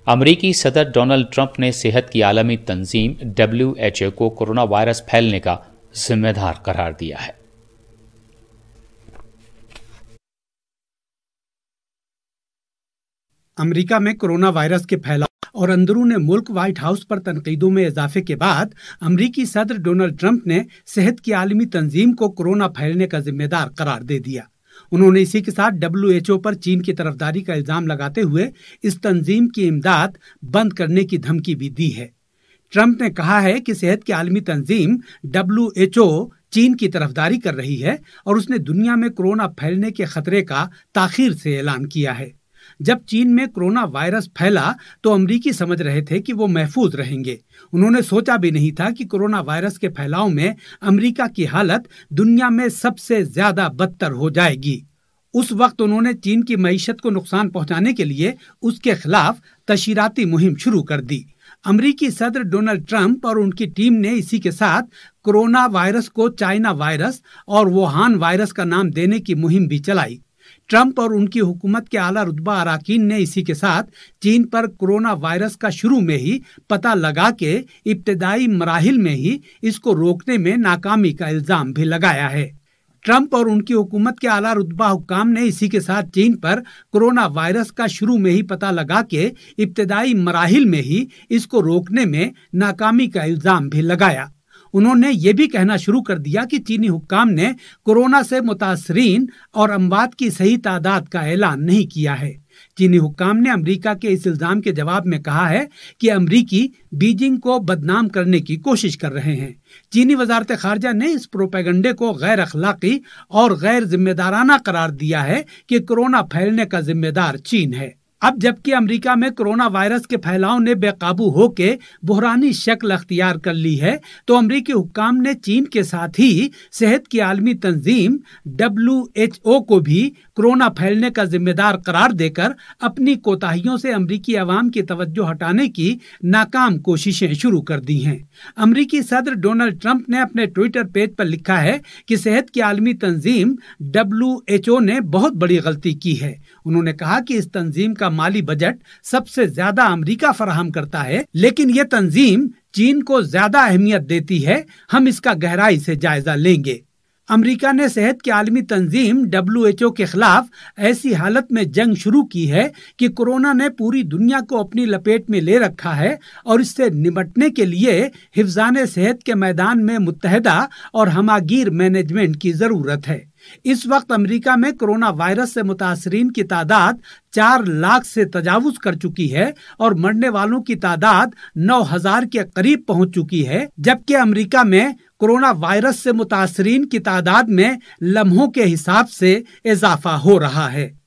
अमरीकी सदर Donald Trump ने सेहत की आलमी तंजीम WHO को कोरोना वायरस फैलने का जिम्मेदार करार दिया है। अमेरिका में कोरोना वायरस के फैलाव और अंदरूने मुल्क व्हाइट हाउस पर तनकीदों में इजाफे के बाद अमरीकी सदर डोनाल्ड ट्रंप ने सेहत की आलमी तंजीम को कोरोना फैलने का जिम्मेदार करार दे दिया। उन्होंने इसी के साथ WHO पर चीन की तरफदारी का इल्जाम लगाते हुए इस तंजीम की इमदाद बंद करने की धमकी भी दी है। ट्रंप ने कहा है कि सेहत की आलमी तंजीम WHO चीन की तरफदारी कर रही है और उसने दुनिया में कोरोना फैलने के खतरे का ताखीर से ऐलान किया है। जब चीन में कोरोना वायरस फैला तो अमरीकी समझ रहे थे कि वो महफूज रहेंगे। उन्होंने सोचा भी नहीं था कि कोरोना वायरस के फैलाव में अमरीका की हालत दुनिया में सबसे ज्यादा बदतर हो जाएगी। उस वक्त उन्होंने चीन की मईशत को नुकसान पहुंचाने के लिए उसके खिलाफ तशहीराती मुहिम शुरू कर दी। अमरीकी सदर डोनाल्ड ट्रंप और उनकी टीम ने इसी के साथ कोरोना वायरस को चाइना वायरस और वुहान वायरस का नाम देने की मुहिम भी चलाई। ट्रंप और उनकी हुकूमत के आला रुतबा अराकीन ने इसी के साथ चीन पर कोरोना वायरस का शुरू में ही पता लगा के इब्तदाई मराहिल में ही इसको रोकने में नाकामी का इल्जाम भी लगाया है। ट्रंप और उनकी हुकूमत के आला रुतबा हुक्काम ने इसी के साथ चीन पर कोरोना वायरस का शुरू में ही पता लगा के इब्तदाई मराहिल में ही इसको रोकने में नाकामी का इल्जाम भी लगाया। उन्होंने ये भी कहना शुरू कर दिया कि चीनी हुक्काम ने कोरोना से मुतासरीन और अमवात की सही तादाद का ऐलान नहीं किया है। चीनी हुक्काम ने अमेरिका के इस इल्जाम के जवाब में कहा है कि अमेरिकी बीजिंग को बदनाम करने की कोशिश कर रहे हैं। चीनी वजारत खारजा ने इस प्रोपेगंडे को गैर अखलाकी और गैर जिम्मेदाराना करार दिया है कि कोरोना फैलने का जिम्मेदार चीन है। अब जबकि अमेरिका में कोरोना वायरस के फैलाव ने बेकाबू होके बुहरानी शक्ल अख्तियार कर ली है, तो अमेरिकी हुक्काम ने चीन के साथ ही सेहत की आलमी तंजीम WHO को भी कोरोना फैलने का जिम्मेदार करार देकर अपनी कोताहियों से अमेरिकी अवाम की तवज्जो हटाने की नाकाम कोशिशें शुरू कर दी हैं। अमेरिकी सदर डोनाल्ड ट्रंप ने अपने ट्विटर पेज पर लिखा है कि सेहत की आलमी तंजीम WHO ने बहुत बड़ी गलती की है। उन्होंने कहा कि इस तंजीम का माली बजट सबसे ज्यादा अमेरिका फराहम करता है, लेकिन ये तंजीम चीन को ज्यादा अहमियत देती है। हम इसका गहराई से जायजा लेंगे। अमेरिका ने सेहत की आलमी तंजीम WHO के खिलाफ ऐसी हालत में जंग शुरू की है कि कोरोना ने पूरी दुनिया को अपनी लपेट में ले रखा है और इससे निपटने के लिए हिफ्ज़ाने सेहत के मैदान में मुत्तहदा और हमागीर मैनेजमेंट की जरूरत है। इस वक्त अमेरिका में कोरोना वायरस से मुतासरीन की तादाद 4 लाख से तजावुज कर चुकी है और मरने वालों की तादाद 9,000 के करीब पहुंच चुकी है, जबकि अमेरिका में कोरोना वायरस से मुतासरीन की तादाद में लम्हों के हिसाब से इजाफा हो रहा है।